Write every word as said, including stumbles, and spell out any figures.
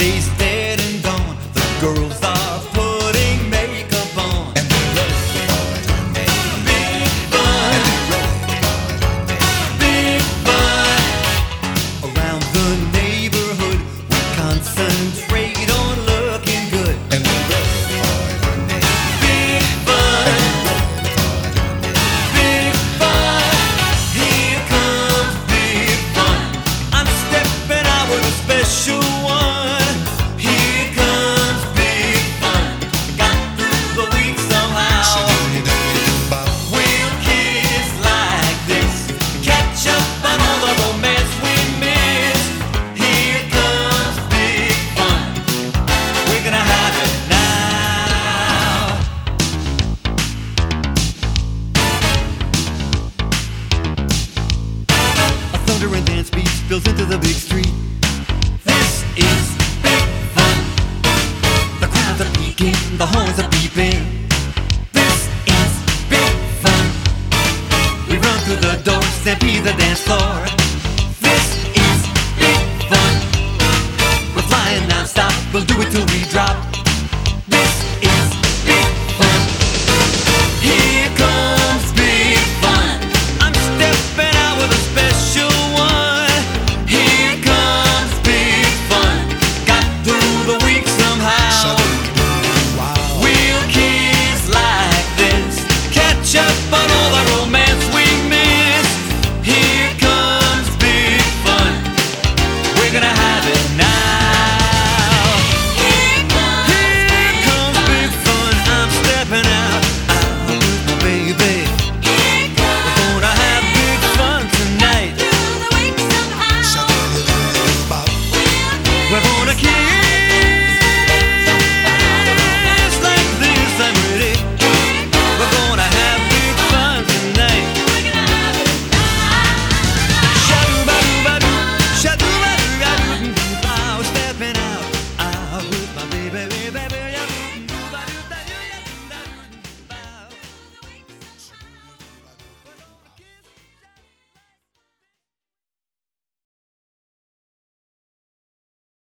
day's dead and gone. The girls are putting makeup on, and they're ready for big fun, big fun. Around the neighborhood, we concentrate on looking good, and we're ready for big fun, big fun. Here comes big fun. I'm stepping out with a special one. Here comes big fun. Got through the week somehow. We'll kiss like this, catch up on all the romance we missed. Here comes big fun. We're gonna have it now. A thundering dance beat spills into the big street. This is big fun. The crowds are peaking, the horns are beeping. This is big fun. We run through the door, stampede the dance floor. This is big fun. We're flying non-stop, we'll do it till we drop.